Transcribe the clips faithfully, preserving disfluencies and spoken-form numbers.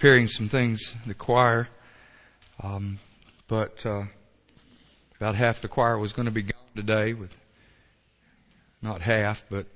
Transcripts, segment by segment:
preparing some things in the choir, um, but uh, about half the choir was going to be gone today. With not half, but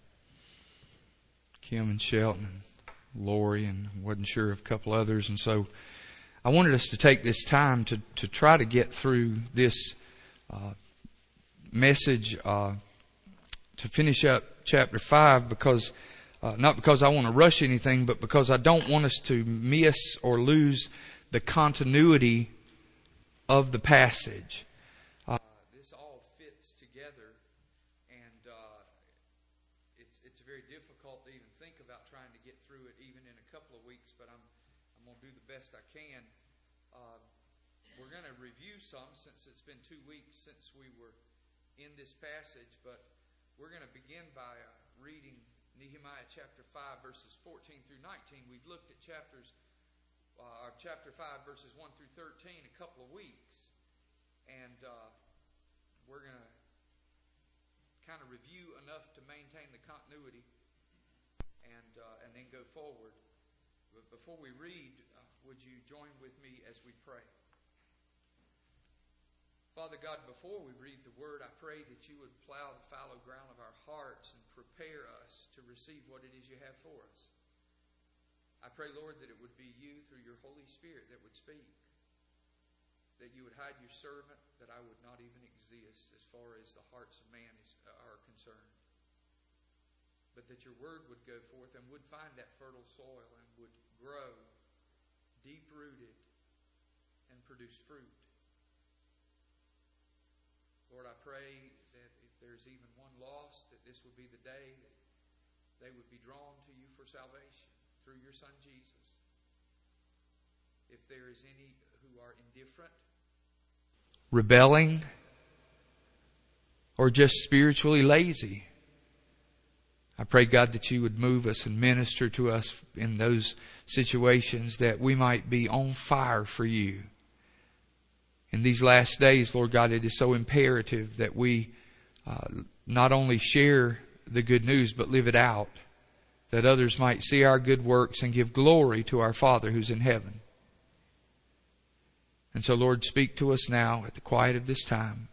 Kim and Shelton and Lori, and wasn't sure of a couple others, and so I wanted us to take this time to to try to get through this uh, message uh, to finish up chapter five, because. Uh, not because I want to rush anything, but because I don't want us to miss or lose the continuity of the passage. Uh, this all fits together, and uh, it's it's very difficult to even think about trying to get through it even in a couple of weeks, but I'm I'm going to do the best I can. Uh, we're going to review some, since it's been two weeks since we were in this passage, but we're going to begin by uh, reading Nehemiah chapter five, verses fourteen through nineteen. We've looked at chapters, uh, or chapter five, verses one through thirteen, a couple of weeks, and uh, we're going to kind of review enough to maintain the continuity, and uh, and then go forward. But before we read, uh, would you join with me as we pray? Father God, before we read the Word, I pray that you would plow the fallow ground of our hearts and prepare us to receive what it is you have for us. I pray, Lord, that it would be you through your Holy Spirit that would speak, that you would hide your servant, that I would not even exist as far as the hearts of man is, uh, are concerned, but that your Word would go forth and would find that fertile soil and would grow deep-rooted and produce fruit. Lord, I pray that if there's even one lost, that this would be the day that they would be drawn to you for salvation through your Son Jesus. If there is any who are indifferent, rebelling, or just spiritually lazy, I pray, God, that you would move us and minister to us in those situations, that we might be on fire for you. In these last days, Lord God, it is so imperative that we uh, not only share the good news, but live it out, that others might see our good works and give glory to our Father who's in heaven. And so, Lord, speak to us now at the quiet of this time.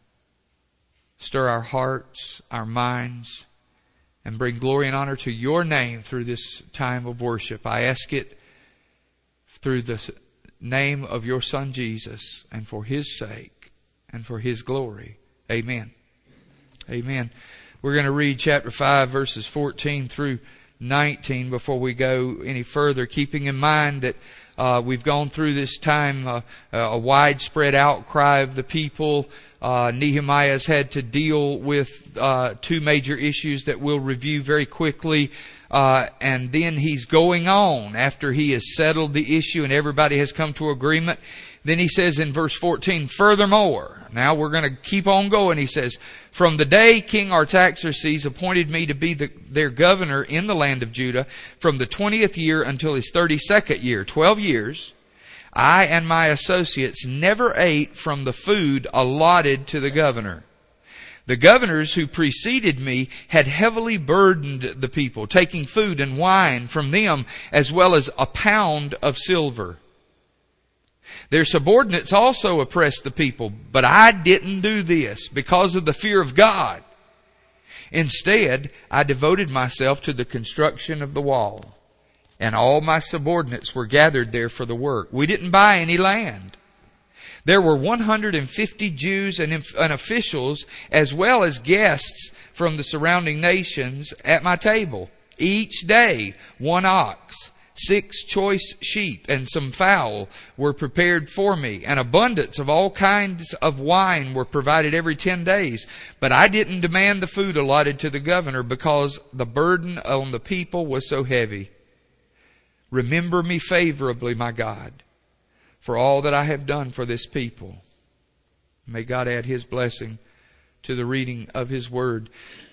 Stir our hearts, our minds, and bring glory and honor to your name through this time of worship. I ask it through the name of your Son Jesus, and for His sake and for His glory. Amen. Amen. We're going to read chapter five, verses fourteen through nineteen before we go any further, keeping in mind that uh, we've gone through this time uh, a widespread outcry of the people. Uh, Nehemiah's had to deal with uh, two major issues that we'll review very quickly. Uh, and then he's going on after he has settled the issue and everybody has come to agreement. Then he says in verse fourteen, furthermore, now we're going to keep on going. He says, from the day King Artaxerxes appointed me to be the, their governor in the land of Judah, from the twentieth year until his thirty-second year, twelve years, I and my associates never ate from the food allotted to the governor. The governors who preceded me had heavily burdened the people, taking food and wine from them as well as a pound of silver. Their subordinates also oppressed the people, but I didn't do this because of the fear of God. Instead, I devoted myself to the construction of the wall, and all my subordinates were gathered there for the work. We didn't buy any land. There were one hundred fifty Jews and officials as well as guests from the surrounding nations at my table. Each day, one ox, six choice sheep, and some fowl were prepared for me. An abundance of all kinds of wine were provided every ten days. But I didn't demand the food allotted to the governor because the burden on the people was so heavy. Remember me favorably, my God, for all that I have done for this people. May God add His blessing to the reading of His Word.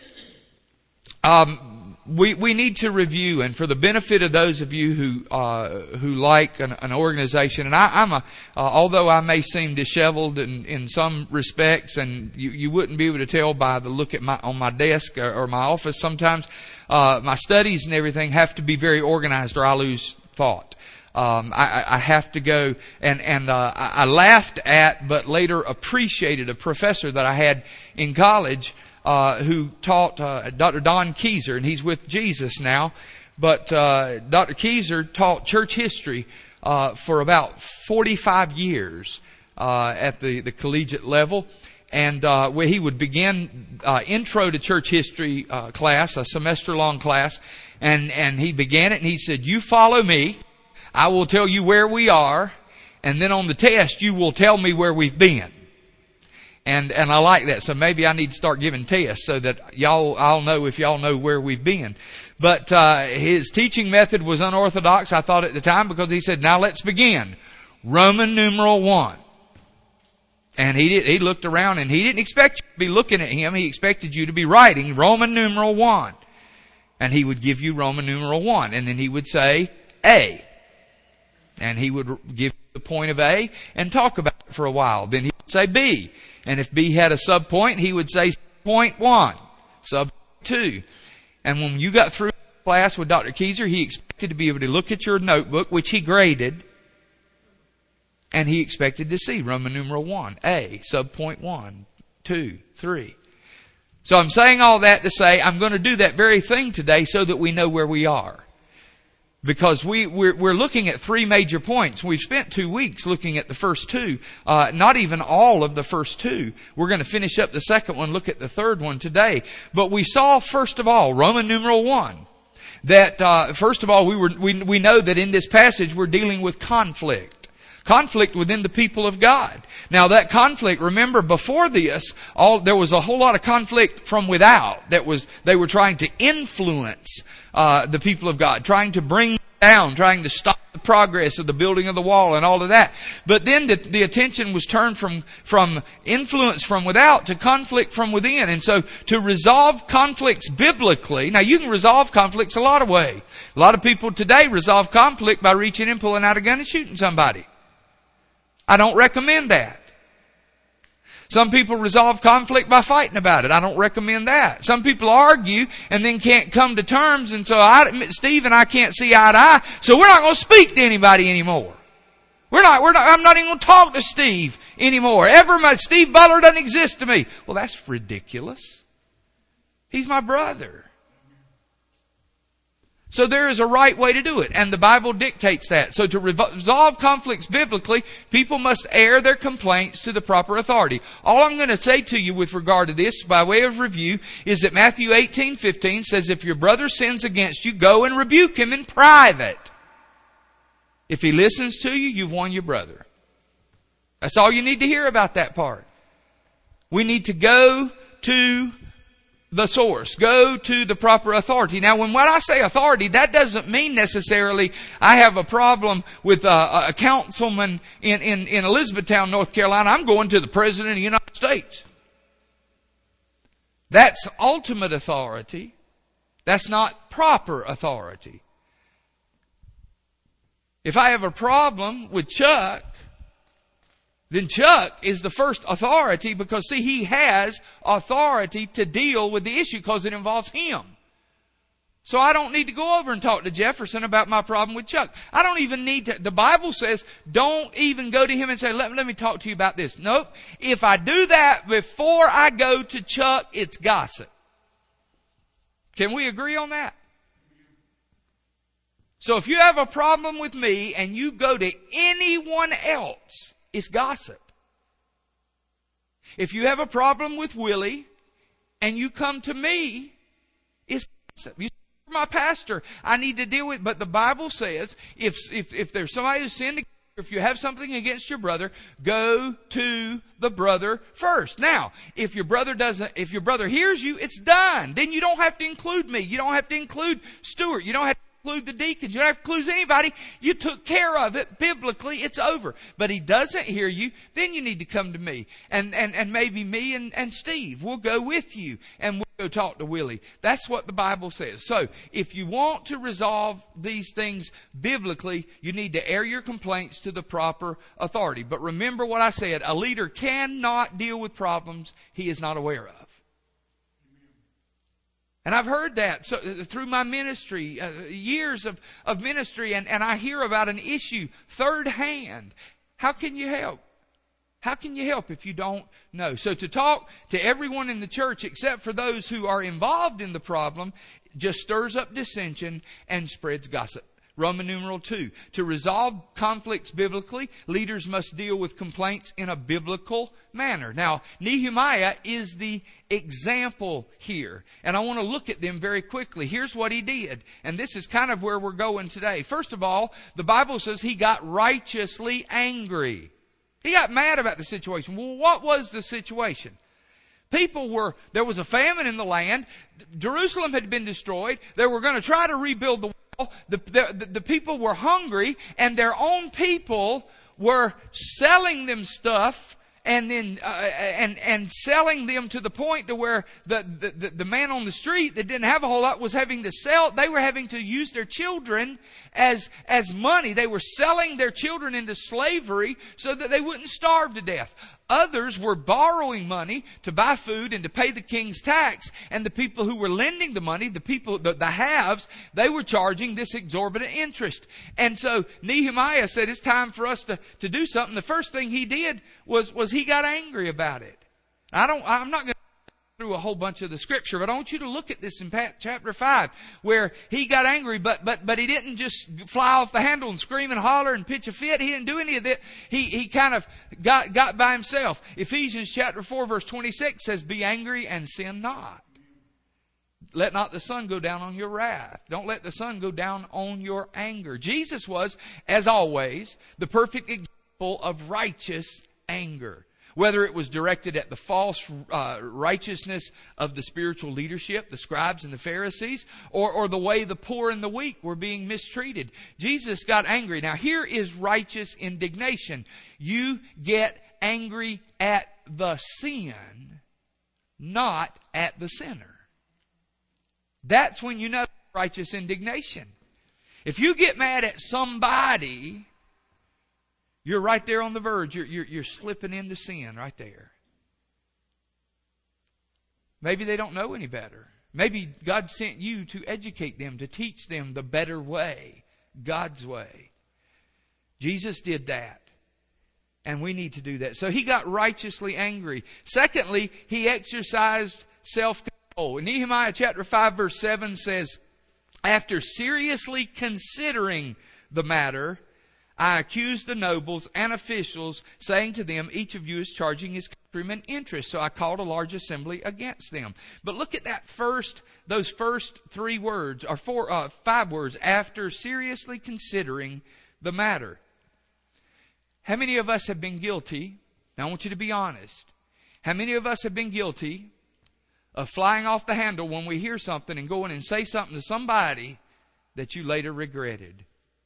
Um, we we need to review, and for the benefit of those of you who uh, who like an, an organization, and I, I'm a uh, although I may seem disheveled in, in some respects, and you, you wouldn't be able to tell by the look at my on my desk or, or my office. Sometimes uh, my studies and everything have to be very organized, or I lose thought. Um, I, I have to go, and and uh, I laughed at, but later appreciated a professor that I had in college uh, who taught uh, Doctor Don Keyser, and he's with Jesus now. But uh, Doctor Keyser taught church history uh, for about forty-five years uh, at the, the collegiate level. And uh, where he would begin uh, intro to church history uh, class, a semester-long class, and and he began it, and he said, "You follow me. I will tell you where we are, and then on the test you will tell me where we've been." And and I like that. So maybe I need to start giving tests so that y'all I'll know if y'all know where we've been. But uh his teaching method was unorthodox, I thought at the time, because he said, "Now let's begin. Roman numeral one." And he did, he looked around, and he didn't expect you to be looking at him. He expected you to be writing Roman numeral one. And he would give you Roman numeral one. And then he would say A. And he would give you the point of A and talk about it for a while. Then he would say B. And if B had a subpoint, he would say point one, sub two. And when you got through class with Doctor Keyser, he expected to be able to look at your notebook, which he graded, and he expected to see Roman numeral one, A, subpoint one, two, three. So I'm saying all that to say I'm going to do that very thing today so that we know where we are. Because we, we're, we're looking at three major points. We've spent two weeks looking at the first two, uh, not even all of the first two. We're going to finish up the second one, look at the third one today. But we saw, first of all, Roman numeral one, that, uh, first of all, we were, we, we know that in this passage we're dealing with conflict. Conflict within the people of God. Now that conflict, remember before this, all, there was a whole lot of conflict from without. That was, they were trying to influence, uh, the people of God, trying to bring down, trying to stop the progress of the building of the wall and all of that. But then the, the attention was turned from, from influence from without to conflict from within. And so to resolve conflicts biblically, now you can resolve conflicts a lot of ways. A lot of people today resolve conflict by reaching and pulling out a gun and shooting somebody. I don't recommend that. Some people resolve conflict by fighting about it. I don't recommend that. Some people argue and then can't come to terms, and so I, Steve and I can't see eye to eye, so we're not going to speak to anybody anymore. We're not, we're not, I'm not even going to talk to Steve anymore. Ever my, Steve Butler doesn't exist to me. Well, that's ridiculous. He's my brother. So there is a right way to do it, and the Bible dictates that. So to resolve conflicts biblically, people must air their complaints to the proper authority. All I'm going to say to you with regard to this, by way of review, is that Matthew eighteen fifteen says, "If your brother sins against you, go and rebuke him in private. If he listens to you, you've won your brother." That's all you need to hear about that part. We need to go to the source. Go to the proper authority. Now, when when I say authority, that doesn't mean necessarily I have a problem with a, a councilman in, in, in Elizabethtown, North Carolina. I'm going to the President of the United States. That's ultimate authority. That's not proper authority. If I have a problem with Chuck, then Chuck is the first authority, because, see, he has authority to deal with the issue because it involves him. So I don't need to go over and talk to Jefferson about my problem with Chuck. I don't even need to. The Bible says don't even go to him and say, let, let me talk to you about this. Nope. If I do that before I go to Chuck, it's gossip. Can we agree on that? So if you have a problem with me and you go to anyone else, it's gossip. If you have a problem with Willie and you come to me, it's gossip. You say, my pastor, I need to deal with, but the Bible says if, if, if there's somebody who's sinned, if you have something against your brother, go to the brother first. Now, if your brother doesn't, if your brother hears you, it's done. Then you don't have to include me. You don't have to include Stuart. You don't have to include the deacons. You don't have to include anybody. You took care of it biblically. It's over. But he doesn't hear you. Then you need to come to me. And, and, and maybe me and, and Steve. We'll go with you. And we'll go talk to Willie. That's what the Bible says. So, if you want to resolve these things biblically, you need to air your complaints to the proper authority. But remember what I said. A leader cannot deal with problems he is not aware of. And I've heard that so, uh, through my ministry, uh, years of, of ministry, and, and I hear about an issue third hand. How can you help? How can you help if you don't know? So to talk to everyone in the church except for those who are involved in the problem just stirs up dissension and spreads gossip. Roman numeral two. To resolve conflicts biblically, leaders must deal with complaints in a biblical manner. Now, Nehemiah is the example here. And I want to look at them very quickly. Here's what he did. And this is kind of where we're going today. First of all, the Bible says he got righteously angry. He got mad about the situation. Well, what was the situation? People were, there was a famine in the land. Jerusalem had been destroyed. They were going to try to rebuild the wall. The, the, the people were hungry, and their own people were selling them stuff and then uh, and and selling them to the point to where the, the the man on the street that didn't have a whole lot was having to sell. They were having to use their children as as money. They were selling their children into slavery so that they wouldn't starve to death. Others were borrowing money to buy food and to pay the king's tax. And the people who were lending the money, the people, the, the haves, they were charging this exorbitant interest. And so Nehemiah said, it's time for us to, to do something. The first thing he did was, was he got angry about it. I don't, I'm not going to through a whole bunch of the scripture, but I want you to look at this in chapter five, where he got angry, but but but he didn't just fly off the handle and scream and holler and pitch a fit. He didn't do any of that. He he kind of got got by himself. Ephesians chapter four verse twenty-six says, "Be angry and sin not. Let not the sun go down on your wrath." Don't let the sun go down on your anger. Jesus was, as always, the perfect example of righteous anger. Whether it was directed at the false uh, righteousness of the spiritual leadership, the scribes and the Pharisees, or, or the way the poor and the weak were being mistreated. Jesus got angry. Now here is righteous indignation. You get angry at the sin, not at the sinner. That's when you know righteous indignation. If you get mad at somebody, you're right there on the verge. You're, you're, you're slipping into sin right there. Maybe they don't know any better. Maybe God sent you to educate them, to teach them the better way, God's way. Jesus did that. And we need to do that. So he got righteously angry. Secondly, he exercised self-control. In Nehemiah chapter five verse seven says, "After seriously considering the matter, I accused the nobles and officials, saying to them, each of you is charging his countrymen interest. So I called a large assembly against them." But look at that first, those first three words, or four, uh, five words, after seriously considering the matter. How many of us have been guilty? Now I want you to be honest. How many of us have been guilty of flying off the handle when we hear something and going and say something to somebody that you later regretted?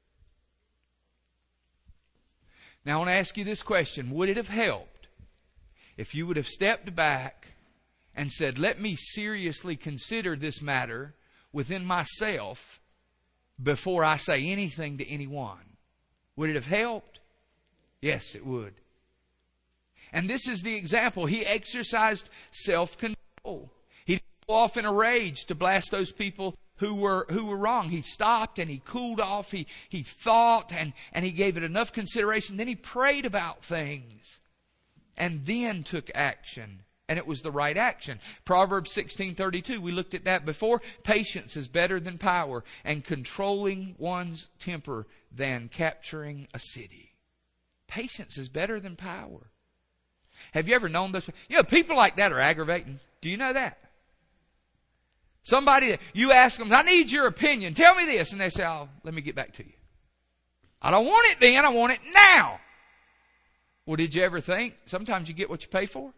Now I want to ask you this question. Would it have helped if you would have stepped back and said, let me seriously consider this matter within myself before I say anything to anyone? Would it have helped? Yes, it would. And this is the example. He exercised self-control. He didn't go off in a rage to blast those people who were who were wrong. He stopped and he cooled off. He he thought and, and he gave it enough consideration. Then he prayed about things and then took action. And it was the right action. Proverbs sixteen thirty-two, we looked at that before. Patience is better than power, and controlling one's temper than capturing a city. Patience is better than power. Have you ever known this? You know, people like that are aggravating. Do you know that? Somebody, you ask them, I need your opinion. Tell me this. And they say, oh, let me get back to you. I don't want it then. I want it now. Well, did you ever think sometimes you get what you pay for?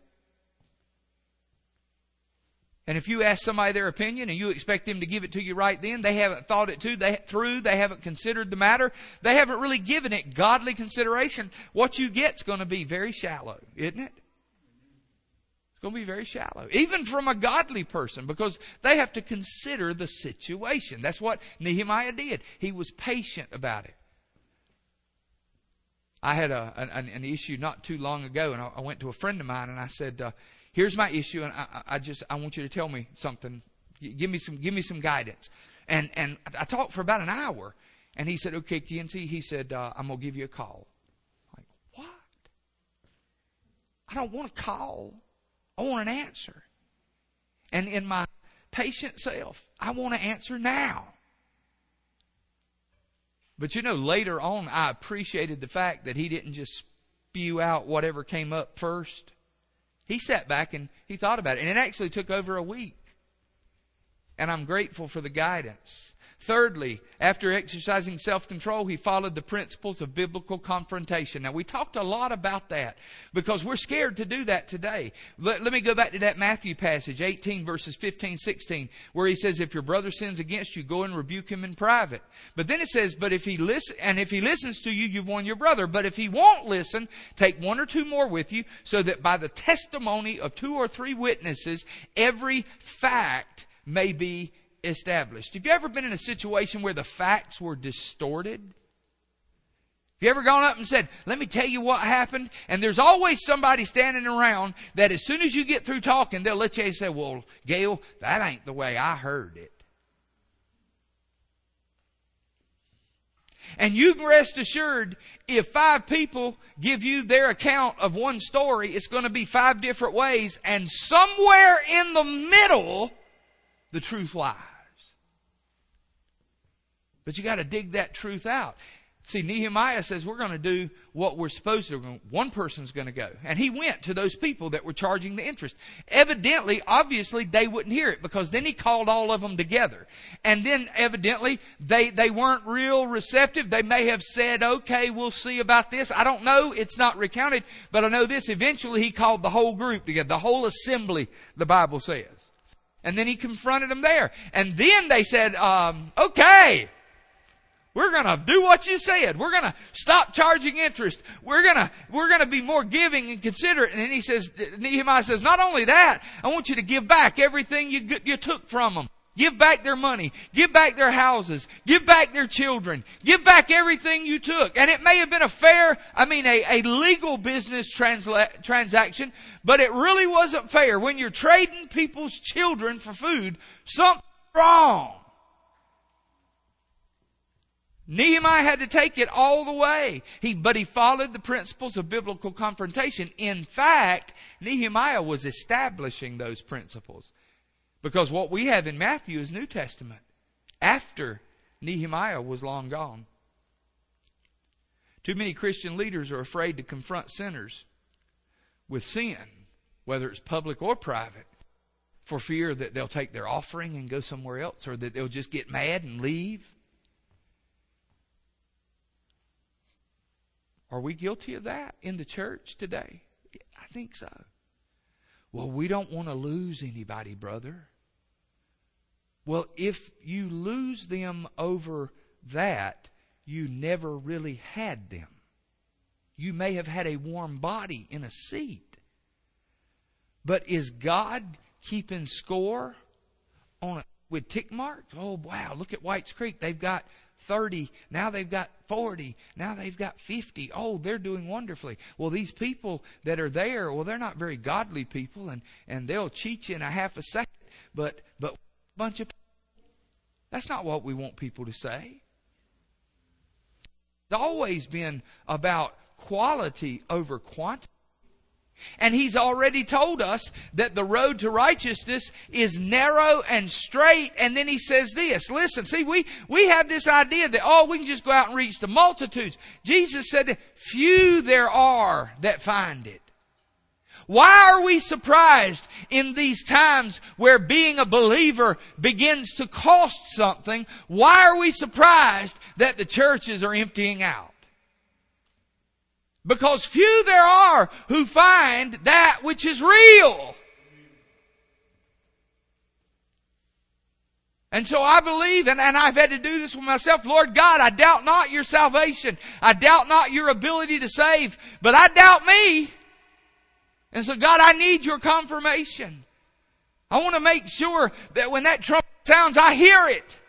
And if you ask somebody their opinion and you expect them to give it to you right then, they haven't thought it through, they haven't considered the matter, they haven't really given it godly consideration, what you get's going to be very shallow, isn't it? It's going to be very shallow. Even from a godly person, because they have to consider the situation. That's what Nehemiah did. He was patient about it. I had a, an, an issue not too long ago, and I, I went to a friend of mine and I said, uh, here's my issue, and I, I just I want you to tell me something Give me some, give me some guidance. And, and I talked for about an hour. And he said, okay, Kinsey, he said, uh, I'm going to give you a call. I'm like, what? I don't want a call. I want an answer. And in my patient self, I want to answer now. But you know, later on, I appreciated the fact that he didn't just spew out whatever came up first. He sat back and he thought about it. And it actually took over a week. And I'm grateful for the guidance. Thirdly, after exercising self-control, he followed the principles of biblical confrontation. Now, we talked a lot about that because we're scared to do that today. Let, let me go back to that Matthew passage, eighteen verses fifteen, sixteen, where he says, if your brother sins against you, go and rebuke him in private. But then it says, but if he listen, and if he listens to you, you've won your brother. But if he won't listen, take one or two more with you, so that by the testimony of two or three witnesses, every fact may be established. Have you ever been in a situation where the facts were distorted? Have you ever gone up and said, let me tell you what happened? And there's always somebody standing around that as soon as you get through talking, they'll let you say, well, Gail, that ain't the way I heard it. And you can rest assured, if five people give you their account of one story, it's going to be five different ways. And somewhere in the middle, the truth lies. But you got to dig that truth out. See, Nehemiah says we're going to do what we're supposed to do. One person's going to go. And he went to those people that were charging the interest. Evidently, obviously, they wouldn't hear it because then he called all of them together. And then evidently, they, they weren't real receptive. They may have said, okay, we'll see about this. I don't know. It's not recounted. But I know this. Eventually, he called the whole group together. The whole assembly, the Bible says. And then he confronted them there. And then they said, um, okay, we're going to do what you said. We're going to stop charging interest. We're going to, we're going to be more giving and considerate. And then he says, Nehemiah says, not only that, I want you to give back everything you, you took from them. Give back their money. Give back their houses. Give back their children. Give back everything you took. And it may have been a fair, I mean, a, a legal business transla- transaction, but it really wasn't fair. When you're trading people's children for food, something's wrong. Nehemiah had to take it all the way. He, but he followed the principles of biblical confrontation. In fact, Nehemiah was establishing those principles. Because what we have in Matthew is New Testament. After Nehemiah was long gone. Too many Christian leaders are afraid to confront sinners with sin, whether it's public or private, for fear that they'll take their offering and go somewhere else, or that they'll just get mad and leave. Are we guilty of that in the church today? I think so. Well, we don't want to lose anybody, brother. Well, if you lose them over that, you never really had them. You may have had a warm body in a seat. But is God keeping score on it with tick marks? Oh, wow, look at Whites Creek. They've got thirty. Now they've got forty. Now they've got fifty. Oh, they're doing wonderfully. Well, these people that are there, well, they're not very godly people, and, and they'll cheat you in a half a second. But, but a bunch of people. That's not what we want people to say. It's always been about quality over quantity. And He's already told us that the road to righteousness is narrow and straight. And then He says this. Listen, see, we, we have this idea that, oh, we can just go out and reach the multitudes. Jesus said, few there are that find it. Why are we surprised in these times where being a believer begins to cost something? Why are we surprised that the churches are emptying out? Because few there are who find that which is real. And so I believe, and, and I've had to do this with myself, Lord God, I doubt not your salvation. I doubt not your ability to save, but I doubt me. And so God, I need your confirmation. I want to make sure that when that trumpet sounds, I hear it.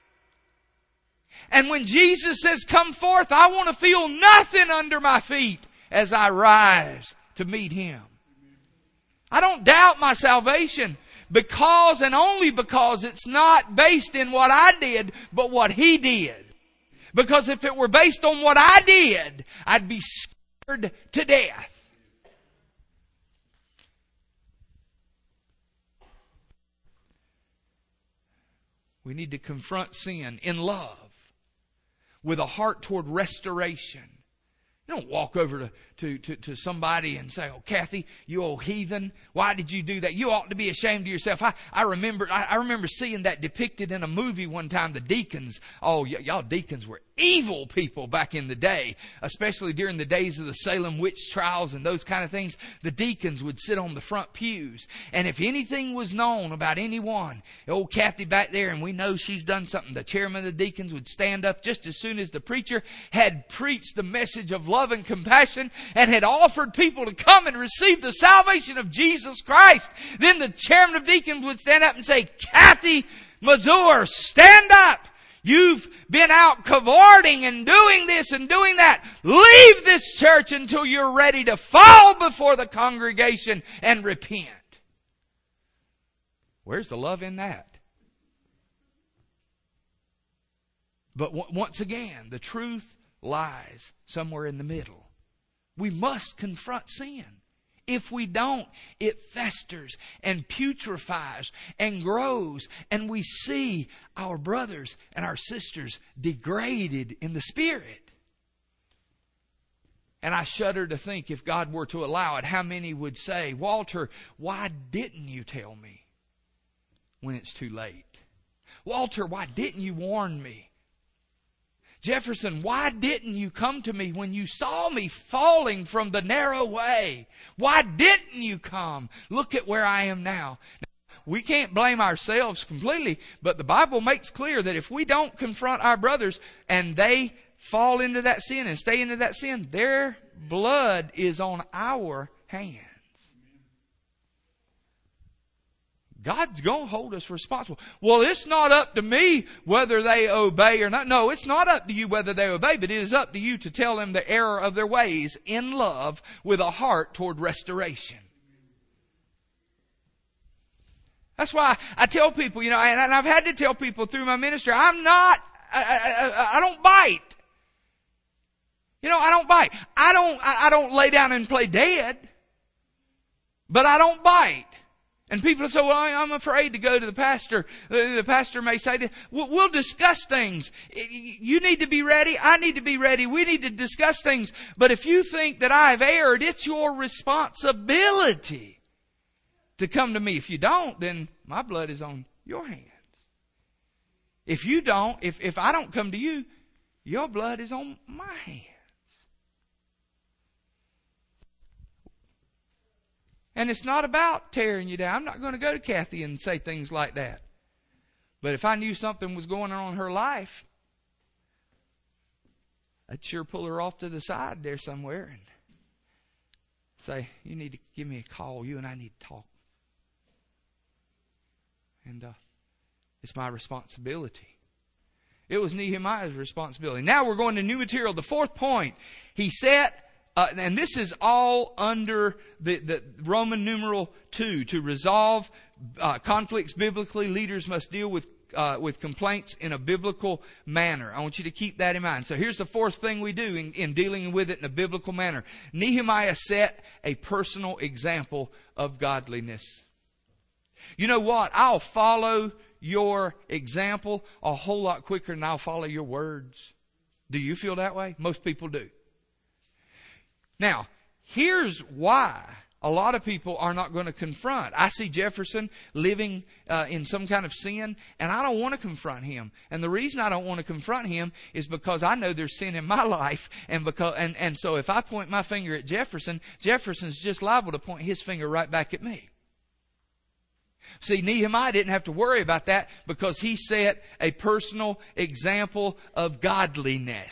And when Jesus says, come forth, I want to feel nothing under my feet as I rise to meet Him. I don't doubt my salvation, because and only because it's not based in what I did, but what He did. Because if it were based on what I did, I'd be scared to death. We need to confront sin in love, with a heart toward restoration. You don't walk over to, to, to, to somebody and say, "Oh, Kathy, you old heathen, why did you do that? You ought to be ashamed of yourself." I, I remember I, I remember seeing that depicted in a movie one time, the deacons. Oh, y- y'all deacons were evil people back in the day, especially during the days of the Salem witch trials and those kind of things. The deacons would sit on the front pews, and if anything was known about anyone, old Kathy back there, and we know she's done something, the chairman of the deacons would stand up just as soon as the preacher had preached the message of love and compassion and had offered people to come and receive the salvation of Jesus Christ. Then the chairman of deacons would stand up and say, "Kathy Mazur, stand up. You've been out cavorting and doing this and doing that. Leave this church until you're ready to fall before the congregation and repent." Where's the love in that? But w- once again, the truth lies somewhere in the middle. We must confront sin. If we don't, it festers and putrefies and grows, and we see our brothers and our sisters degraded in the spirit. And I shudder to think, if God were to allow it, how many would say, "Walter, why didn't you tell me when it's too late? Walter, why didn't you warn me? Jefferson, why didn't you come to me when you saw me falling from the narrow way? Why didn't you come? Look at where I am now." Now, we can't blame ourselves completely, but the Bible makes clear that if we don't confront our brothers and they fall into that sin and stay into that sin, their blood is on our hands. God's going to hold us responsible. Well, it's not up to me whether they obey or not. No, it's not up to you whether they obey, but it is up to you to tell them the error of their ways in love with a heart toward restoration. That's why I tell people, you know, and I've had to tell people through my ministry, I'm not, I, I, I don't bite. You know, I don't bite. I don't, I don't lay down and play dead, but I don't bite. And people say, "Well, I'm afraid to go to the pastor. The pastor may say this." We'll discuss things. You need to be ready. I need to be ready. We need to discuss things. But if you think that I've erred, it's your responsibility to come to me. If you don't, then my blood is on your hands. If you don't, if, if I don't come to you, your blood is on my hands. And it's not about tearing you down. I'm not going to go to Kathy and say things like that. But if I knew something was going on in her life, I'd sure pull her off to the side there somewhere and say, "You need to give me a call. You and I need to talk." And uh, it's my responsibility. It was Nehemiah's responsibility. Now we're going to new material. The fourth point, he set Uh, and this is all under the, the Roman numeral two. To resolve uh, conflicts biblically, leaders must deal with uh, with complaints in a biblical manner. I want you to keep that in mind. So here's the fourth thing we do in, in dealing with it in a biblical manner. Nehemiah set a personal example of godliness. You know what? I'll follow your example a whole lot quicker than I'll follow your words. Do you feel that way? Most people do. Now, here's why a lot of people are not going to confront. I see Jefferson living uh, in some kind of sin, and I don't want to confront him. And the reason I don't want to confront him is because I know there's sin in my life, and because and, and so if I point my finger at Jefferson, Jefferson's just liable to point his finger right back at me. See, Nehemiah didn't have to worry about that because he set a personal example of godliness.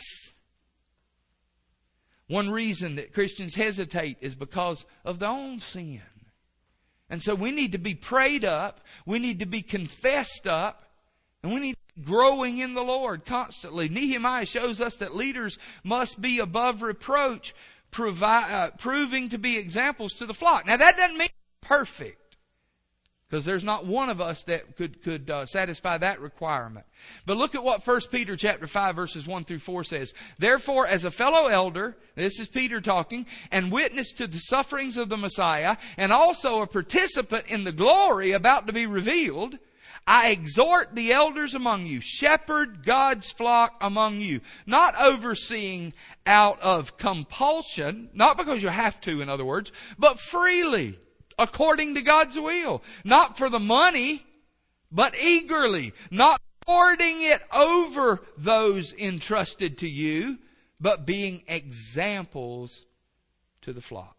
One reason that Christians hesitate is because of their own sin. And so we need to be prayed up, we need to be confessed up, and we need to be growing in the Lord constantly. Nehemiah shows us that leaders must be above reproach, provi- uh, proving to be examples to the flock. Now that doesn't mean perfect. Because there's not one of us that could could uh, satisfy that requirement. But look at what First Peter chapter five verses one through four says. Therefore, as a fellow elder, this is Peter talking, and witness to the sufferings of the Messiah, and also a participant in the glory about to be revealed, I exhort the elders among you, shepherd God's flock among you, not overseeing out of compulsion, not because you have to, in other words, but freely, according to God's will, not for the money, but eagerly, not lording it over those entrusted to you, but being examples to the flock.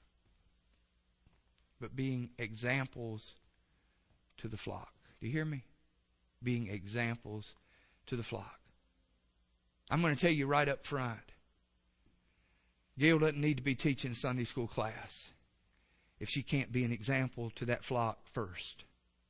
But being examples to the flock. Do you hear me? Being examples to the flock. I'm going to tell you right up front, Gail doesn't need to be teaching Sunday school class if she can't be an example to that flock first.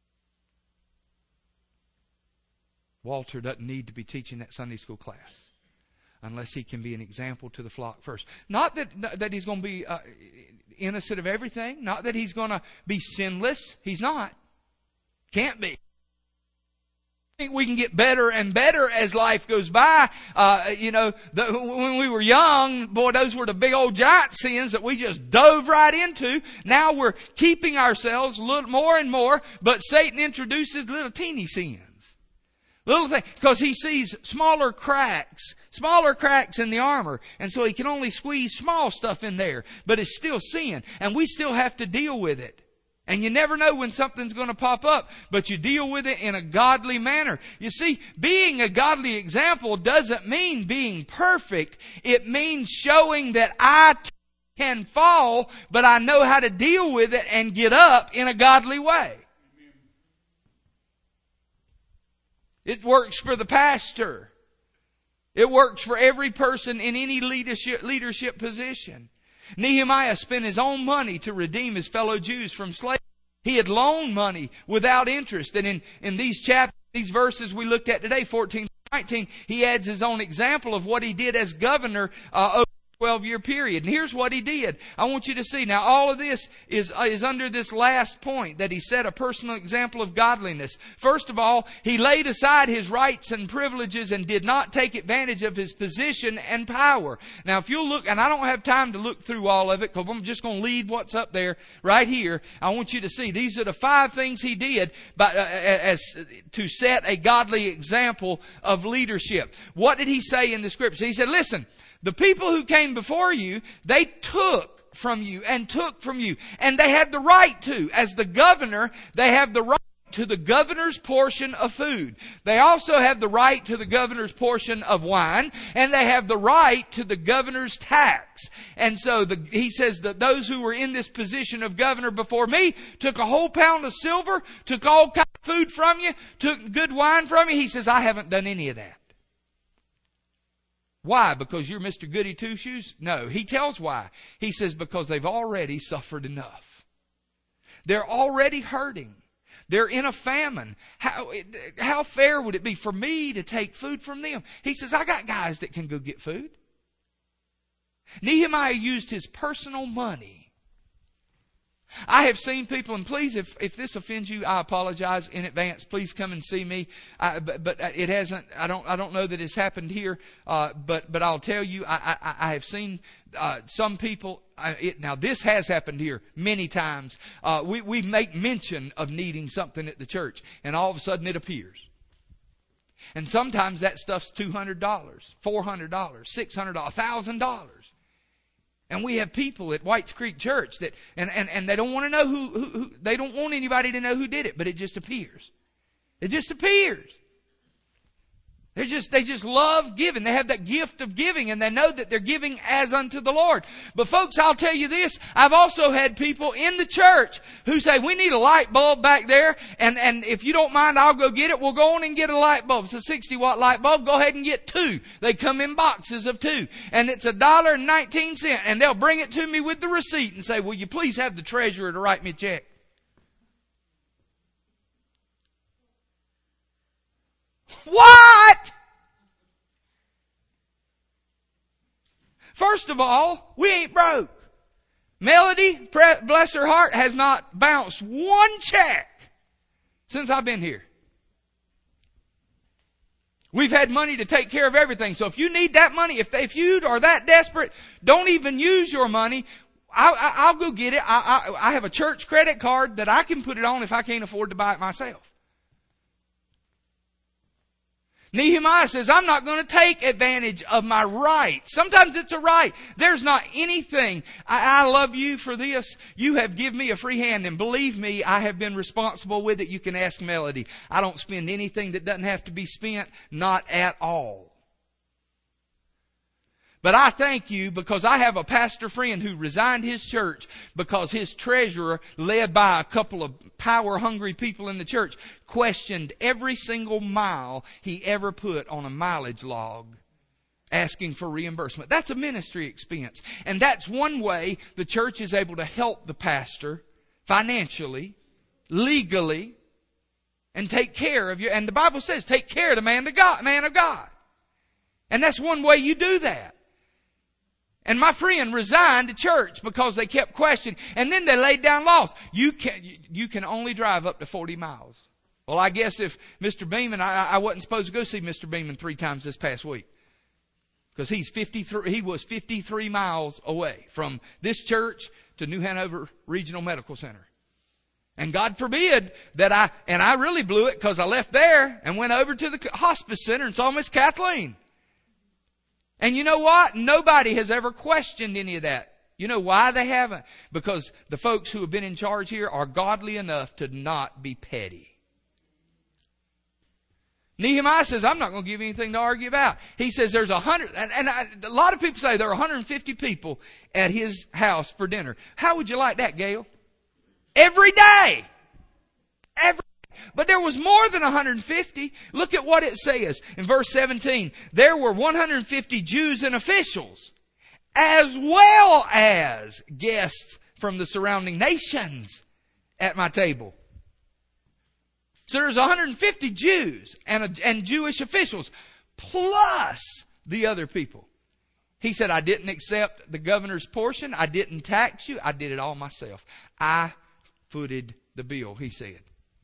Walter doesn't need to be teaching that Sunday school class unless he can be an example to the flock first. Not that, that he's going to be uh, innocent of everything. Not that he's going to be sinless. He's not. Can't be. I think we can get better and better as life goes by. Uh, you know, the, when we were young, boy, those were the big old giant sins that we just dove right into. Now we're keeping ourselves a little more and more, but Satan introduces little teeny sins. Little thing, because he sees smaller cracks, smaller cracks in the armor, and so he can only squeeze small stuff in there, but it's still sin, and we still have to deal with it. And you never know when something's going to pop up, but you deal with it in a godly manner. You see, being a godly example doesn't mean being perfect. It means showing that I can fall, but I know how to deal with it and get up in a godly way. It works for the pastor. It works for every person in any leadership, leadership position. Nehemiah spent his own money to redeem his fellow Jews from slavery. He had loaned money without interest. And in, in these chapters, these verses we looked at today, fourteen to nineteen, he adds his own example of what he did as governor uh, over a twelve-year period. And here's what he did. I want you to see. Now, all of this is, uh, is under this last point, that he set a personal example of godliness. First of all, he laid aside his rights and privileges and did not take advantage of his position and power. Now, if you'll look, and I don't have time to look through all of it because I'm just going to leave what's up there right here. I want you to see. These are the five things he did by, uh, as to set a godly example of leadership. What did he say in the scripture? He said, listen, the people who came before you, they took from you and took from you. And they had the right to. As the governor, they have the right to the governor's portion of food. They also have the right to the governor's portion of wine. And they have the right to the governor's tax. And so the, he says that those who were in this position of governor before me took a whole pound of silver, took all kinds of food from you, took good wine from you. He says, I haven't done any of that. Why? Because you're Mister Goody Two-Shoes? No. He tells why. He says because they've already suffered enough. They're already hurting. They're in a famine. How, how fair would it be for me to take food from them? He says, I got guys that can go get food. Nehemiah used his personal money. I have seen people, and please, if, if this offends you, I apologize in advance. Please come and see me. I, but, but it hasn't, I don't, I don't know that it's happened here. Uh, but, but I'll tell you, I, I, I have seen, uh, some people, uh, it, now this has happened here many times. Uh, we, we make mention of needing something at the church, and all of a sudden it appears. And sometimes that stuff's two hundred dollars, four hundred dollars, six hundred dollars, one thousand dollars. And we have people at Whites Creek Church that, and, and, and they don't want to know who, who, who, they don't want anybody to know who did it, but it just appears. It just appears. They just, they just love giving. They have that gift of giving, and they know that they're giving as unto the Lord. But folks, I'll tell you this, I've also had people in the church who say, we need a light bulb back there, and, and if you don't mind, I'll go get it. We'll go on and get a light bulb. It's a sixty watt light bulb. Go ahead and get two. They come in boxes of two. And it's a dollar and nineteen cents, and they'll bring it to me with the receipt and say, will you please have the treasurer to write me a check? What? First of all, we ain't broke. Melody, bless her heart, has not bounced one check since I've been here. We've had money to take care of everything. So if you need that money, if, they, if you are that desperate, don't even use your money. I, I, I'll go get it. I, I, I have a church credit card that I can put it on if I can't afford to buy it myself. Nehemiah says, I'm not going to take advantage of my right. Sometimes it's a right. There's not anything. I, I love you for this. You have given me a free hand, and believe me, I have been responsible with it. You can ask Melody. I don't spend anything that doesn't have to be spent. Not at all. But I thank you because I have a pastor friend who resigned his church because his treasurer, led by a couple of power-hungry people in the church, questioned every single mile he ever put on a mileage log, asking for reimbursement. That's a ministry expense. And that's one way the church is able to help the pastor financially, legally, and take care of you. And the Bible says, take care of the man of God. Man of God. And that's one way you do that. And my friend resigned the church because they kept questioning. And then they laid down laws. You can, you can only drive up to forty miles. Well, I guess if Mister Beeman, I, I wasn't supposed to go see Mister Beeman three times this past week. Because he's fifty-three, he was fifty-three miles away from this church to New Hanover Regional Medical Center. And God forbid that I, and I really blew it because I left there and went over to the hospice center and saw Miss Kathleen. And you know what? Nobody has ever questioned any of that. You know why they haven't? Because the folks who have been in charge here are godly enough to not be petty. Nehemiah says, I'm not going to give you anything to argue about. He says there's a hundred, and, and I, a lot of people say there are one hundred fifty people at his house for dinner. How would you like that, Gail? Every day. Every But there was more than one hundred fifty. Look at what it says in verse seventeen. There were one hundred fifty Jews and officials, as well as guests from the surrounding nations at my table. So there's one hundred fifty Jews and, and Jewish officials, plus the other people. He said, I didn't accept the governor's portion. I didn't tax you. I did it all myself. I footed the bill, he said.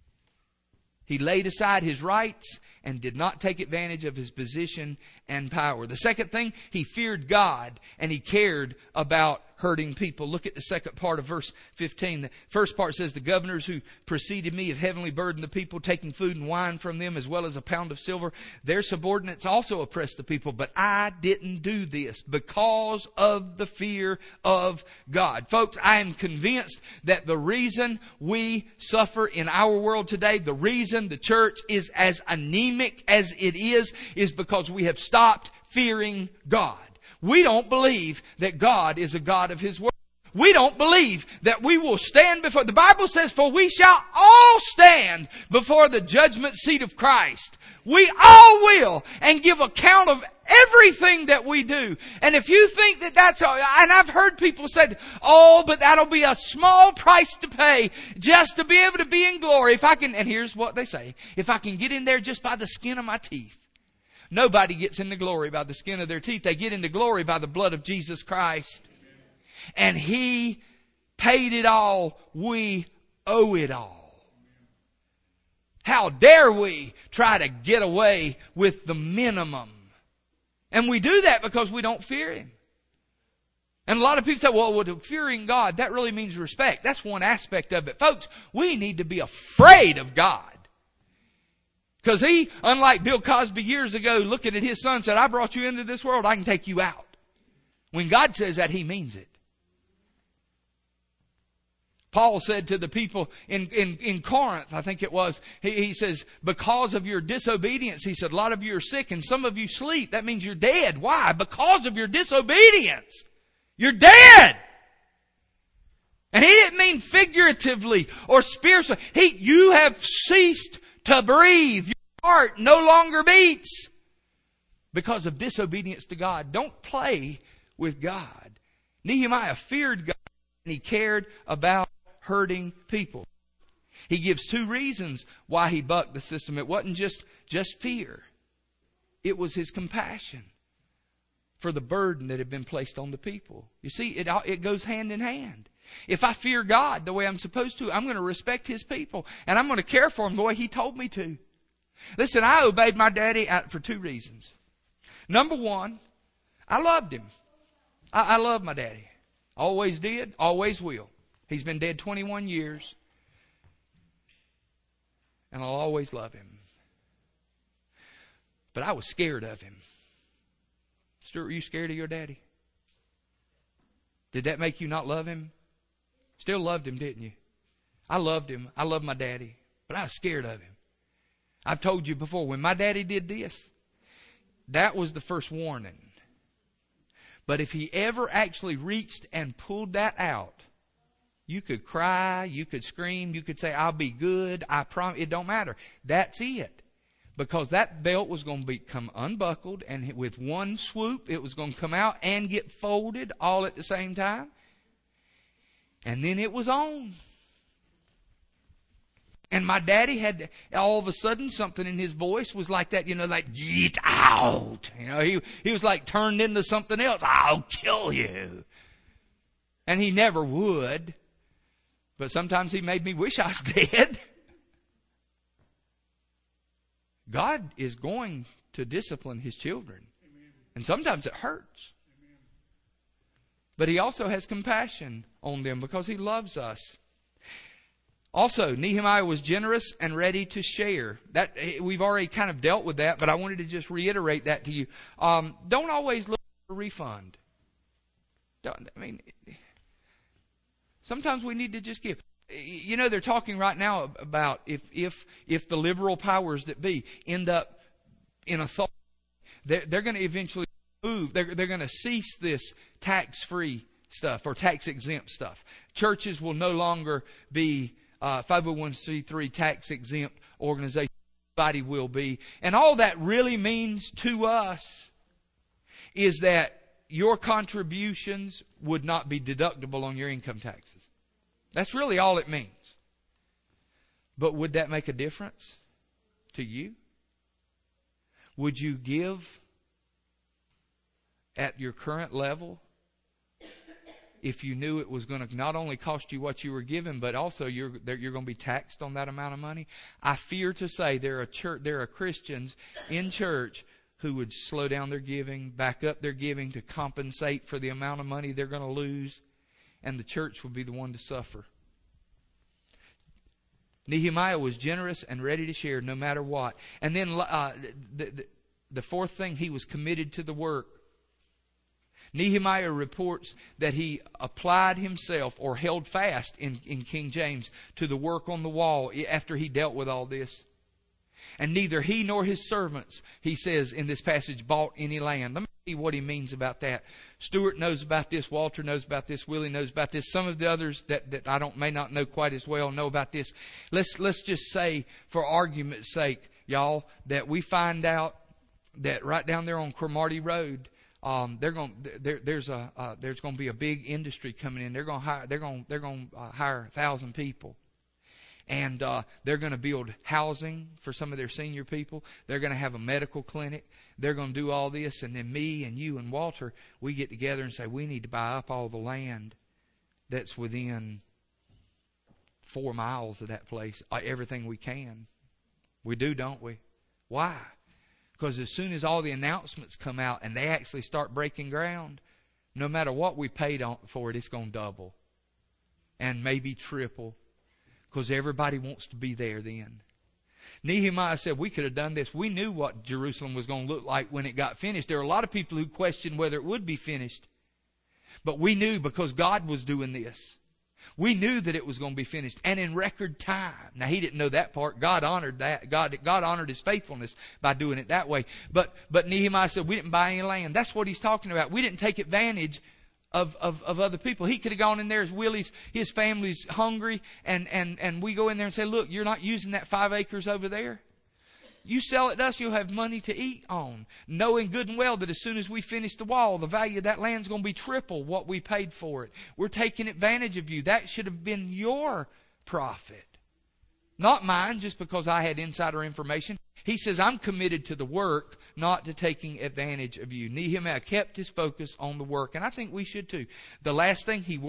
He laid aside his rights and did not take advantage of his position and power. The second thing, he feared God and he cared about hurting people. Look at the second part of verse fifteen. The first part says, the governors who preceded me have heavily burdened the people, taking food and wine from them as well as a pound of silver. Their subordinates also oppressed the people, but I didn't do this because of the fear of God. Folks, I am convinced that the reason we suffer in our world today, the reason the church is as anemic as it is, is because we have stopped fearing God. We don't believe that God is a God of His Word. We don't believe that we will stand before, the Bible says, for we shall all stand before the judgment seat of Christ. We all will, and give account of everything that we do. And if you think that that's, and I've heard people say, oh, but that'll be a small price to pay just to be able to be in glory. If I can, and here's what they say, if I can get in there just by the skin of my teeth. Nobody gets into glory by the skin of their teeth. They get into glory by the blood of Jesus Christ. And He paid it all. We owe it all. How dare we try to get away with the minimum? And we do that because we don't fear Him. And a lot of people say, well, well, fearing God, that really means respect. That's one aspect of it. Folks, we need to be afraid of God. Because He, unlike Bill Cosby years ago, looking at his son, said, I brought you into this world, I can take you out. When God says that, He means it. Paul said to the people in, in, in Corinth, I think it was, he, he says, because of your disobedience, he said, a lot of you are sick and some of you sleep. That means you're dead. Why? Because of your disobedience. You're dead. And he didn't mean figuratively or spiritually. He, you have ceased to breathe. Your heart no longer beats because of disobedience to God. Don't play with God. Nehemiah feared God and he cared about hurting people. He gives two reasons why he bucked the system. It wasn't just, just fear. It was his compassion for the burden that had been placed on the people. You see, it, it goes hand in hand. If I fear God the way I'm supposed to, I'm going to respect His people. And I'm going to care for them the way He told me to. Listen, I obeyed my daddy for two reasons. Number one, I loved him. I, I love my daddy. Always did, always will. He's been dead twenty-one years. And I'll always love him. But I was scared of him. Stuart, were you scared of your daddy? Did that make you not love him? Still loved him, didn't you? I loved him. I loved my daddy. But I was scared of him. I've told you before, when my daddy did this, that was the first warning. But if he ever actually reached and pulled that out, you could cry, you could scream, you could say, I'll be good, I promise. It don't matter. That's it. Because that belt was going to become unbuckled, and with one swoop, it was going to come out and get folded all at the same time. And then it was on. And my daddy had, all of a sudden, something in his voice was like that, you know, like, get out. You know, he, he was like turned into something else. I'll kill you. And he never would. But sometimes he made me wish I was dead. God is going to discipline His children. Amen. And sometimes it hurts. Amen. But He also has compassion on them because He loves us. Also, Nehemiah was generous and ready to share. That we've already kind of dealt with that, but I wanted to just reiterate that to you. Um, don't always look for a refund. Don't, I mean, sometimes we need to just give. You know, they're talking right now about if if if the liberal powers that be end up in authority, they're, they're going to eventually move. They're they're going to cease this tax-free stuff or tax-exempt stuff. Churches will no longer be Uh, five oh one c three tax exempt organization. Everybody will be. And all that really means to us is that your contributions would not be deductible on your income taxes. That's really all it means. But would that make a difference to you? Would you give at your current level if you knew it was going to not only cost you what you were given, but also you're you're going to be taxed on that amount of money? I fear to say there are church, there are Christians in church who would slow down their giving, back up their giving to compensate for the amount of money they're going to lose, and the church would be the one to suffer. Nehemiah was generous and ready to share no matter what. And then uh, the, the, the fourth thing, he was committed to the work. Nehemiah reports that he applied himself or held fast in, in King James to the work on the wall after he dealt with all this. And neither he nor his servants, he says in this passage, bought any land. Let me see what he means about that. Stuart knows about this. Walter knows about this. Willie knows about this. Some of the others that, that I don't may not know quite as well know about this. Let's let's just say, for argument's sake, y'all, that we find out that right down there on Cromartie Road, Um, they're going. There, there's a. Uh, there's going to be a big industry coming in. They're going to hire. They're going. They're going to uh, hire a thousand people, and uh, they're going to build housing for some of their senior people. They're going to have a medical clinic. They're going to do all this, and then me and you and Walter, we get together and say we need to buy up all the land that's within four miles of that place. Uh, everything we can. We do, don't we? Why? Because as soon as all the announcements come out and they actually start breaking ground, no matter what we paid on, for it, it's going to double. And maybe triple. Because everybody wants to be there then. Nehemiah said, we could have done this. We knew what Jerusalem was going to look like when it got finished. There are a lot of people who questioned whether it would be finished. But we knew because God was doing this. We knew that it was going to be finished, and in record time. Now, he didn't know that part. God honored that. God, God honored His faithfulness by doing it that way. But, but Nehemiah said, we didn't buy any land. That's what he's talking about. We didn't take advantage of, of, of other people. He could have gone in there as Willie's, his family's hungry, and, and, and we go in there and say, look, you're not using that five acres over there. You sell it to us, you'll have money to eat on. Knowing good and well that as soon as we finish the wall, the value of that land's going to be triple what we paid for it. We're taking advantage of you. That should have been your profit. Not mine, just because I had insider information. He says, I'm committed to the work, not to taking advantage of you. Nehemiah kept his focus on the work. And I think we should too. The last thing, he worked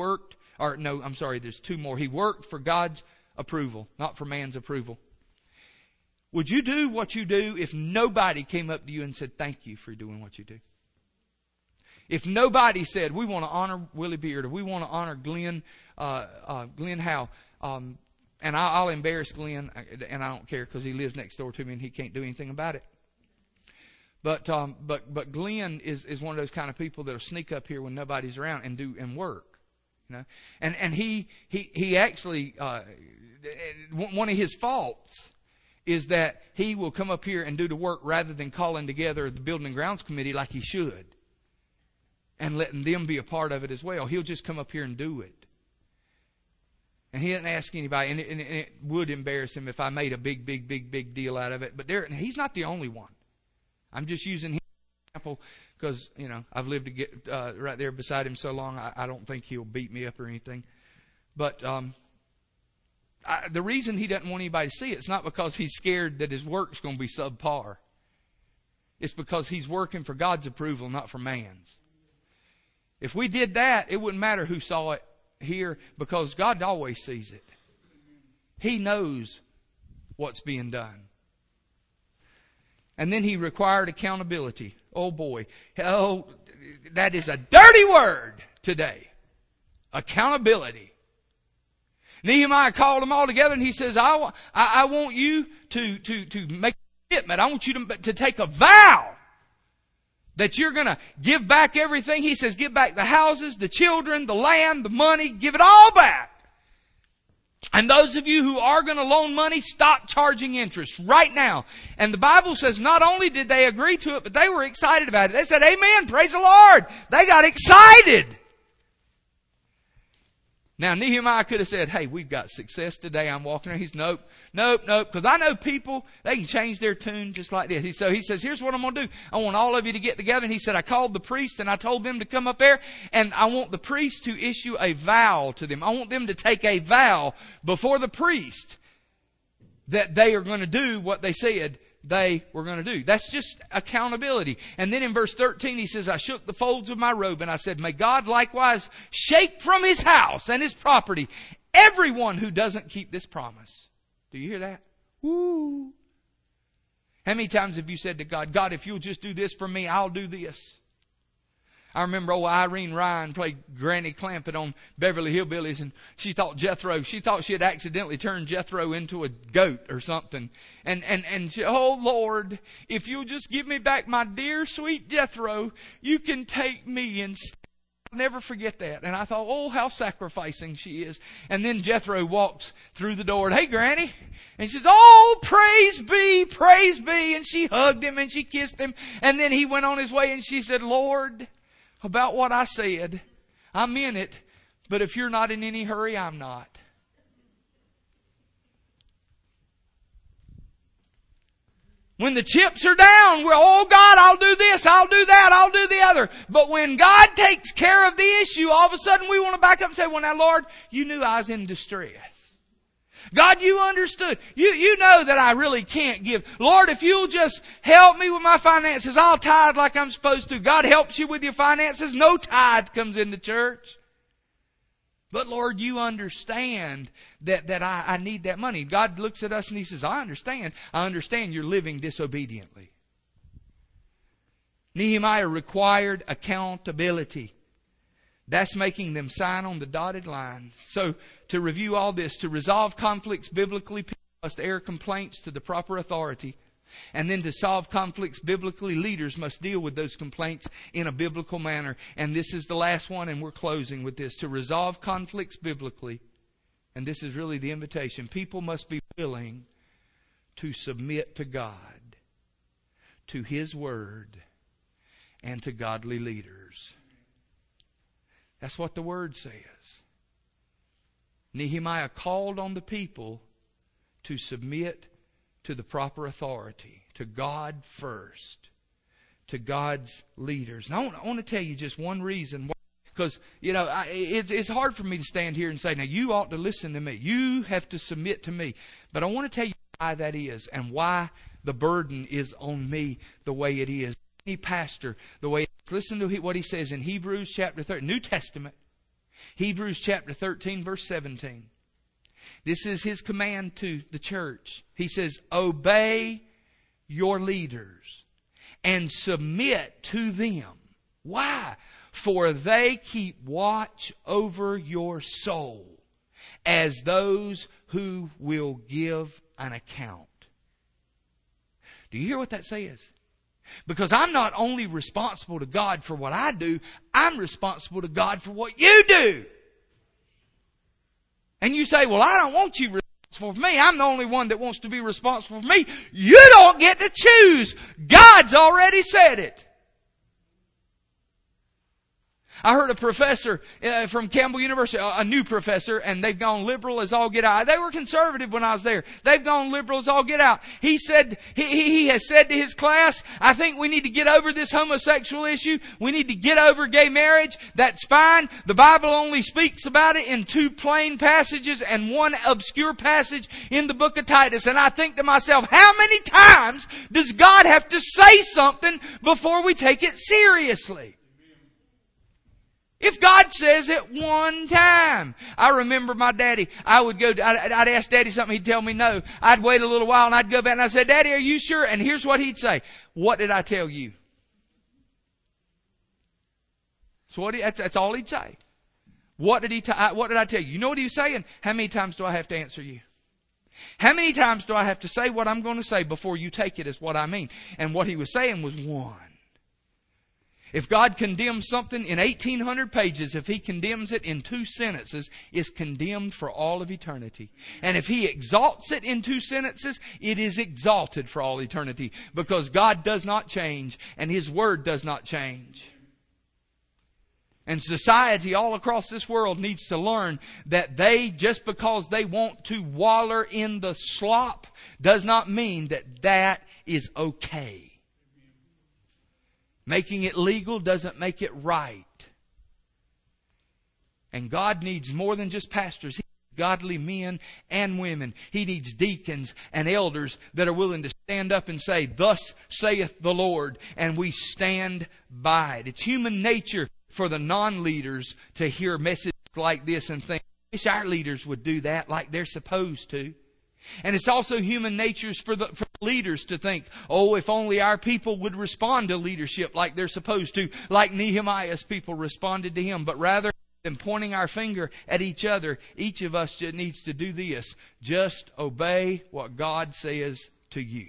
Or no, I'm sorry, there's two more. He worked for God's approval, not for man's approval. Would you do what you do if nobody came up to you and said, thank you for doing what you do? If nobody said, we want to honor Willie Beard, or we want to honor Glenn, uh, uh, Glenn Howe, um, and I, I'll embarrass Glenn, and I don't care because he lives next door to me and he can't do anything about it. But um, but but Glenn is, is one of those kind of people that'll sneak up here when nobody's around and do and work, you know. And and he he he actually uh, one of his faults is that he will come up here and do the work rather than calling together the Building and Grounds Committee like he should, and letting them be a part of it as well. He'll just come up here and do it. And he didn't ask anybody, and it, and it would embarrass him if I made a big, big, big, big deal out of it. But there, he's not the only one. I'm just using him as an example because, you know, I've lived to get, uh, right there beside him so long, I, I don't think he'll beat me up or anything. But um, I, the reason he doesn't want anybody to see it, it's not because he's scared that his work's going to be subpar. It's because he's working for God's approval, not for man's. If we did that, it wouldn't matter who saw it here, because God always sees it. He knows what's being done. And then he required accountability. Oh boy. Oh, that is a dirty word today. Accountability. Nehemiah called them all together and he says, I, I, I want you to, to, to make a commitment. I want you to, to take a vow that you're going to give back everything. He says, give back the houses, the children, the land, the money, give it all back. And those of you who are going to loan money, stop charging interest right now. And the Bible says not only did they agree to it, but they were excited about it. They said, amen, praise the Lord. They got excited. Now, Nehemiah could have said, hey, we've got success today. I'm walking around. He's nope, nope, nope. Because I know people, they can change their tune just like this. He, so he says, here's what I'm going to do. I want all of you to get together. And he said, I called the priest and I told them to come up there. And I want the priest to issue a vow to them. I want them to take a vow before the priest that they are going to do what they said they were going to do. That's just accountability. And then in verse thirteen, he says, I shook the folds of my robe and I said, may God likewise shake from his house and his property everyone who doesn't keep this promise. Do you hear that? Woo! How many times have you said to God, God, if you'll just do this for me, I'll do this? I remember old Irene Ryan played Granny Clampett on Beverly Hillbillies, and she thought Jethro, she thought she had accidentally turned Jethro into a goat or something. And, and, and she, oh Lord, if you'll just give me back my dear sweet Jethro, you can take me instead. I'll never forget that. And I thought, oh, how sacrificing she is. And then Jethro walks through the door, and, hey Granny. And she says, oh, praise be, praise be. And she hugged him and she kissed him. And then he went on his way and she said, Lord, about what I said, I meant it, but if you're not in any hurry, I'm not. When the chips are down, we're, oh God, I'll do this, I'll do that, I'll do the other. But when God takes care of the issue, all of a sudden we want to back up and say, well now Lord, you knew I was in distress. God, you understood. You, you know that I really can't give. Lord, if you'll just help me with my finances, I'll tithe like I'm supposed to. God helps you with your finances. No tithe comes into church. But Lord, you understand that, that I, I need that money. God looks at us and He says, I understand. I understand you're living disobediently. Nehemiah required accountability. That's making them sign on the dotted line. So, to review all this, to resolve conflicts biblically, people must air complaints to the proper authority. And then to solve conflicts biblically, leaders must deal with those complaints in a biblical manner. And this is the last one, and we're closing with this. To resolve conflicts biblically, and this is really the invitation, people must be willing to submit to God, to His Word, and to godly leaders. That's what the Word says. Nehemiah called on the people to submit to the proper authority, to God first, to God's leaders. And I want, I want to tell you just one reason why. Because, you know, I, it's, it's hard for me to stand here and say, now you ought to listen to me. You have to submit to me. But I want to tell you why that is and why the burden is on me the way it is. Any pastor, the way it is. Listen to what he says in Hebrews chapter thirty, New Testament. Hebrews chapter thirteen, verse seventeen. This is his command to the church. He says, obey your leaders and submit to them. Why? For they keep watch over your soul as those who will give an account. Do you hear what that says? Because I'm not only responsible to God for what I do, I'm responsible to God for what you do. And you say, well, I don't want you responsible for me. I'm the only one that wants to be responsible for me. You don't get to choose. God's already said it. I heard a professor uh, from Campbell University, a, a new professor, and they've gone liberal as all get out. They were conservative when I was there. They've gone liberal as all get out. He said, he, he has said to his class, I think we need to get over this homosexual issue. We need to get over gay marriage. That's fine. The Bible only speaks about it in two plain passages and one obscure passage in the book of Titus. And I think to myself, how many times does God have to say something before we take it seriously? If God says it one time. I remember my daddy, I would go, I'd, I'd ask Daddy something, he'd tell me no. I'd wait a little while and I'd go back and I'd say, Daddy, are you sure? And here's what he'd say. What did I tell you? So what, that's, that's all he'd say. What did he, t- what did I tell you? You know what he was saying? How many times do I have to answer you? How many times do I have to say what I'm going to say before you take it as what I mean? And what he was saying was one. If God condemns something in eighteen hundred pages, if He condemns it in two sentences, it's condemned for all of eternity. And if He exalts it in two sentences, it is exalted for all eternity. Because God does not change and His Word does not change. And society all across this world needs to learn that they, just because they want to waller in the slop, does not mean that that is okay. Making it legal doesn't make it right. And God needs more than just pastors. He needs godly men and women. He needs deacons and elders that are willing to stand up and say, thus saith the Lord, and we stand by it. It's human nature for the non-leaders to hear messages like this and think, I wish our leaders would do that like they're supposed to. And it's also human nature for the, for leaders to think, oh, if only our people would respond to leadership like they're supposed to, like Nehemiah's people responded to him. But rather than pointing our finger at each other, each of us just needs to do this. Just obey what God says to you.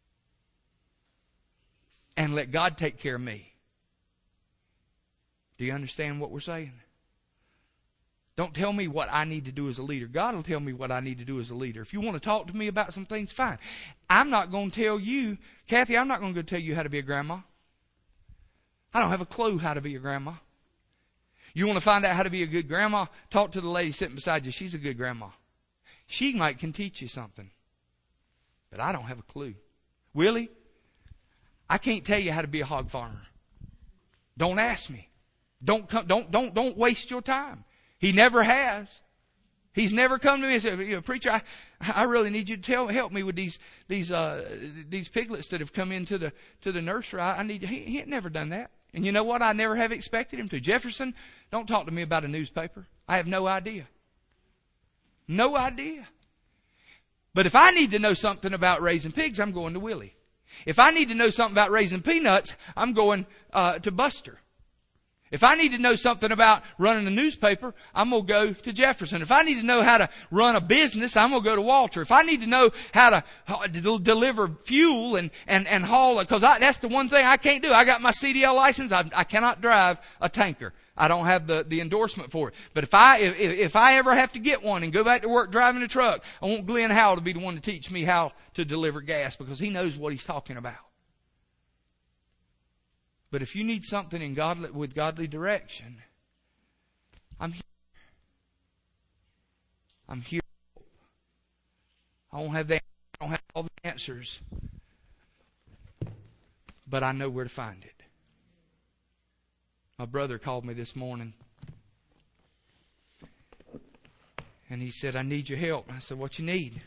And let God take care of me. Do you understand what we're saying? Don't tell me what I need to do as a leader. God will tell me what I need to do as a leader. If you want to talk to me about some things, fine. I'm not going to tell you, Kathy, I'm not going to tell you how to be a grandma. I don't have a clue how to be a grandma. You want to find out how to be a good grandma? Talk to the lady sitting beside you. She's a good grandma. She might can teach you something. But I don't have a clue. Willie, I can't tell you how to be a hog farmer. Don't ask me. Don't come, don't, don't, don't waste your time. He never has. He's never come to me and said, you know, preacher, I, I really need you to tell, help me with these, these, uh, these piglets that have come into the, to the nursery. I, I need, he, he ain't never done that. And you know what? I never have expected him to. Jefferson, don't talk to me about a newspaper. I have no idea. No idea. But if I need to know something about raising pigs, I'm going to Willie. If I need to know something about raising peanuts, I'm going, uh, to Buster. If I need to know something about running a newspaper, I'm going to go to Jefferson. If I need to know how to run a business, I'm going to go to Walter. If I need to know how to, how to deliver fuel and, and, and haul it, because that's the one thing I can't do. I got my C D L license. I, I cannot drive a tanker. I don't have the, the endorsement for it. But if I, if, if I ever have to get one and go back to work driving a truck, I want Glenn Howell to be the one to teach me how to deliver gas, because he knows what he's talking about. But if you need something in godly, with godly direction, I'm here. I'm here. I don't have the, I don't have all the answers, but I know where to find it. My brother called me this morning, and he said, "I need your help." I said, "What you need?"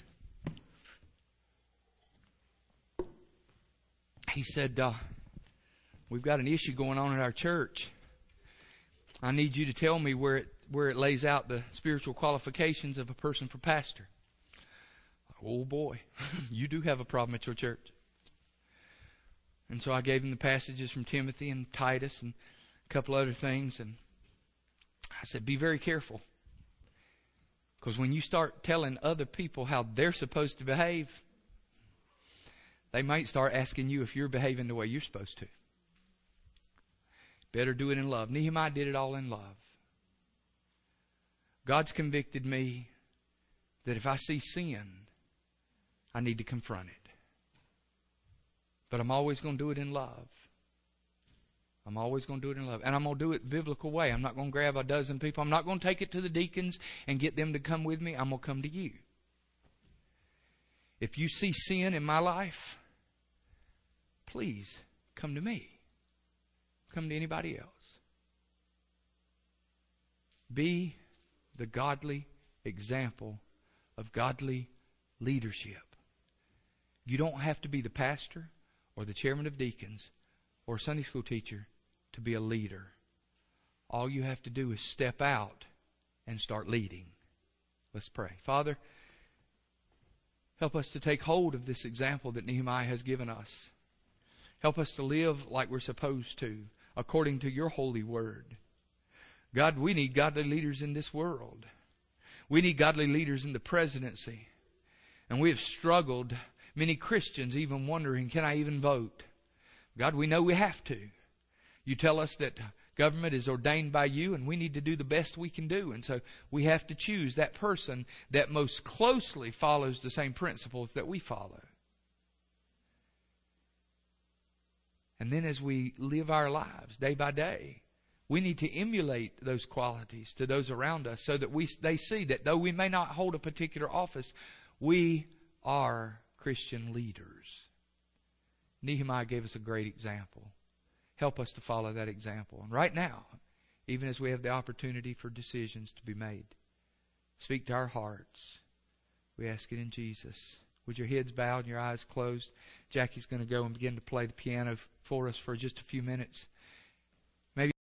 He said, uh, "We've got an issue going on at our church. I need you to tell me where it where it lays out the spiritual qualifications of a person for pastor. Oh boy, you do have a problem at your church. And so I gave him the passages from Timothy and Titus and a couple other things. And I said, be very careful. Because when you start telling other people how they're supposed to behave, they might start asking you if you're behaving the way you're supposed to. Better do it in love. Nehemiah did it all in love. God's convicted me that if I see sin, I need to confront it. But I'm always going to do it in love. I'm always going to do it in love. And I'm going to do it the biblical way. I'm not going to grab a dozen people. I'm not going to take it to the deacons and get them to come with me. I'm going to come to you. If you see sin in my life, please come to me. Come to anybody else. Be the godly example of godly leadership. You don't have to be the pastor or the chairman of deacons or a Sunday school teacher to be a leader. All you have to do is step out and start leading. Let's pray. Father, help us to take hold of this example that Nehemiah has given us. Help us to live like we're supposed to, according to your holy word. God, we need godly leaders in this world. We need godly leaders in the presidency. And we have struggled, many Christians even wondering, can I even vote? God, we know we have to. You tell us that government is ordained by you and we need to do the best we can do. And so we have to choose that person that most closely follows the same principles that we follow. And then as we live our lives day by day, we need to emulate those qualities to those around us so that we they see that though we may not hold a particular office, we are Christian leaders. Nehemiah gave us a great example. Help us to follow that example. And right now, even as we have the opportunity for decisions to be made, speak to our hearts. We ask it in Jesus. With your heads bowed and your eyes closed, Jackie's going to go and begin to play the piano for us for just a few minutes.